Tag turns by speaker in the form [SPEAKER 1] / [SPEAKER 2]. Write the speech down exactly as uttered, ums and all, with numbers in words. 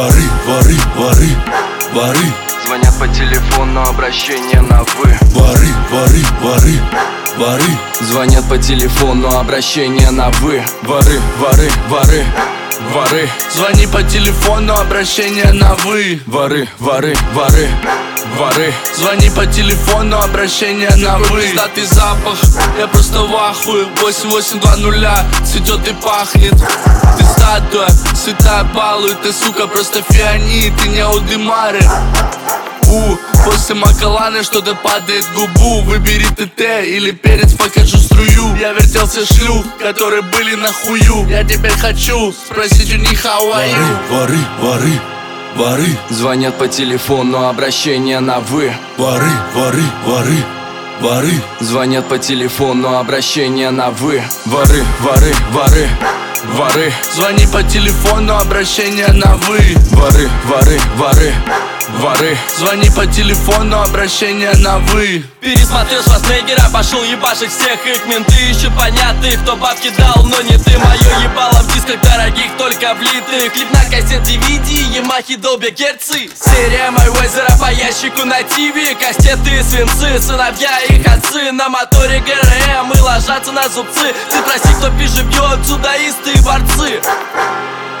[SPEAKER 1] воры, воры, воры, воры.
[SPEAKER 2] Звонят по телефону, обращение на вы.
[SPEAKER 1] Воры, воры, воры, воры.
[SPEAKER 2] Звонят по телефону, обращение на вы. Воры, воры, воры, воры.
[SPEAKER 3] Звони по телефону, обращение на вы.
[SPEAKER 2] Воры, воры, воры, воры.
[SPEAKER 3] Звони по телефону, обращение на вы. Пиздатый запах, я просто в ахуе. Восемь восемь два нуля, цветет и пахнет. Ты статуя, святая балует. Ты, сука, просто фианит, ты не Аудемары. У, после Макаланы что-то падает в губу. Выбери ТТ или перец, покажу струю. Я вертелся шлюх, которые были на хую. Я теперь хочу спросить у них how are you.
[SPEAKER 1] Воры, воры, воры.
[SPEAKER 2] Звонят по телефону, обращение на вы.
[SPEAKER 1] Воры, воры, воры, воры.
[SPEAKER 2] Звонят по телефону, обращение на вы. Воры, воры, воры, воры.
[SPEAKER 3] Звони по телефону, обращение на вы.
[SPEAKER 2] Воры, воры, воры, воры.
[SPEAKER 3] Звони по телефону, обращение на вы.
[SPEAKER 4] Пересмотрел Шварценеггера, пошел ебашить всех их. Менты ищут понятых, кто бабки дал, но не ты. Мое ебало в дисках дорогих, только влитых. Клип на кассет ди ви ди, Ямахи, Долби, Герцы. Серия Майвезера по ящику на тиви. Кастеты, свинцы, сыновья их отцы. На моторе ГРМ и ложатся на зубцы. Ты прости, кто пишет, бьет, дзюдоисты и борцы.